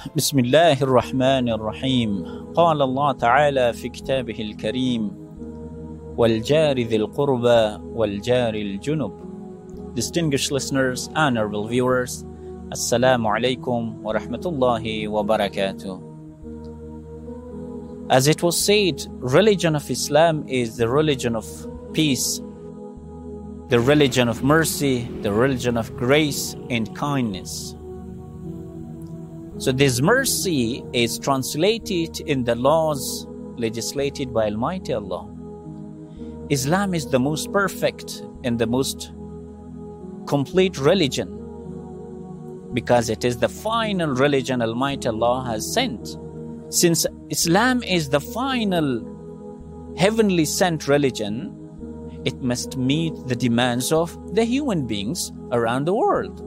بسم الله الرحمن الرحيم. قال الله تعالى في كتابه الكريم والجار ذي القربى والجار الجنب. Distinguished listeners, honorable viewers, Assalamu alaikum wa rahmatullahi wa barakatuh. As it was said, religion of Islam is the religion of peace, the religion of mercy, the religion of grace and kindness. So this mercy is translated in the laws legislated by Almighty Allah. Islam is the most perfect and the most complete religion because it is the final religion Almighty Allah has sent. Since Islam is the final heavenly sent religion, it must meet the demands of the human beings around the world.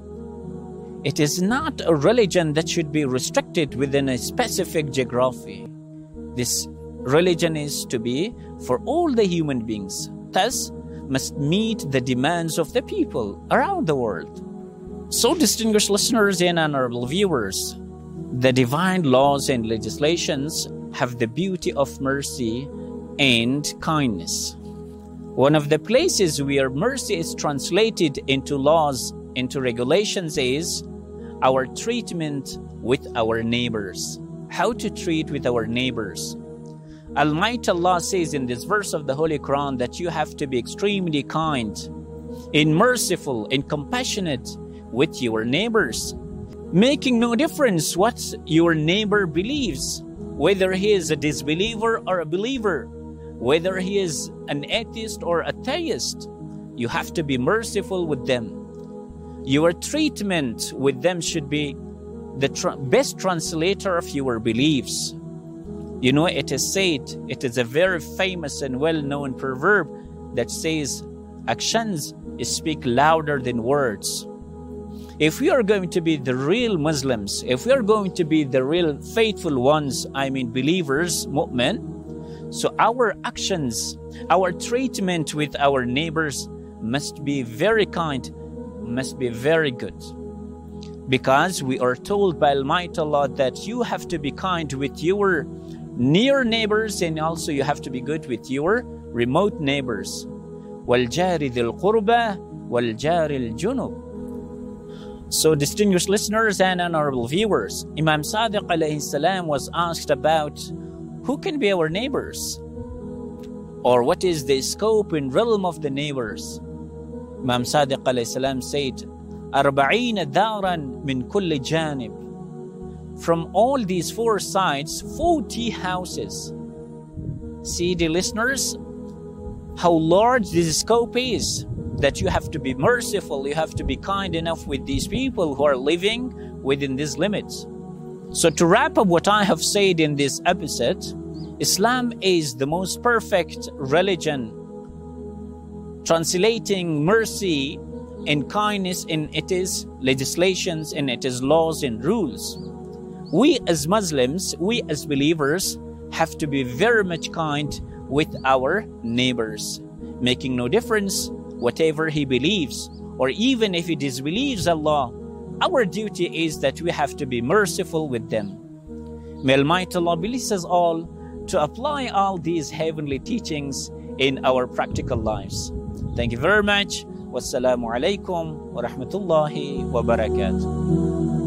It is not a religion that should be restricted within a specific geography. This religion is to be for all the human beings, thus must meet the demands of the people around the world. So, distinguished listeners and honorable viewers, the divine laws and legislations have the beauty of mercy and kindness. One of the places where mercy is translated into laws, into regulations is our treatment with our neighbors. How to treat with our neighbors. Almighty Allah says in this verse of the Holy Quran that you have to be extremely kind and merciful and compassionate with your neighbors, making no difference what your neighbor believes, whether he is a disbeliever or a believer, whether he is an atheist or a theist. You have to be merciful with them. Your treatment with them should be the best translator of your beliefs. You know, it is said, it is a very famous and well-known proverb that says, actions speak louder than words. If we are going to be the real Muslims, if we are going to be the real faithful ones, believers, mu'min, so our actions, our treatment with our neighbors must be very kind, must be very good. Because we are told by Almighty Allah that you have to be kind with your near neighbors and also you have to be good with your remote neighbors. وَالْجَارِ ذِي الْقُرْبَى وَالْجَارِ الْجُنُبِ. So, distinguished listeners and honorable viewers, Imam Sadiq alayhi salam was asked about who can be our neighbors, or what is the scope and realm of the neighbors. Imam Sadiq alayhi salam said, 40 دارا من كل جانب. From all these four sides, 40 houses. See, the listeners, how large this scope is, that you have to be merciful, you have to be kind enough with these people who are living within these limits. So to wrap up what I have said in this episode, Islam is the most perfect religion, translating mercy and kindness in its legislations and its laws and rules. We as Muslims, we as believers have to be very much kind with our neighbors, making no difference whatever he believes, or even if he disbelieves Allah, our duty is that we have to be merciful with them. May Almighty Allah bless us all to apply all these heavenly teachings in our practical lives. Thank you very much. Wassalamu alaikum wa rahmatullahi wa barakatuh.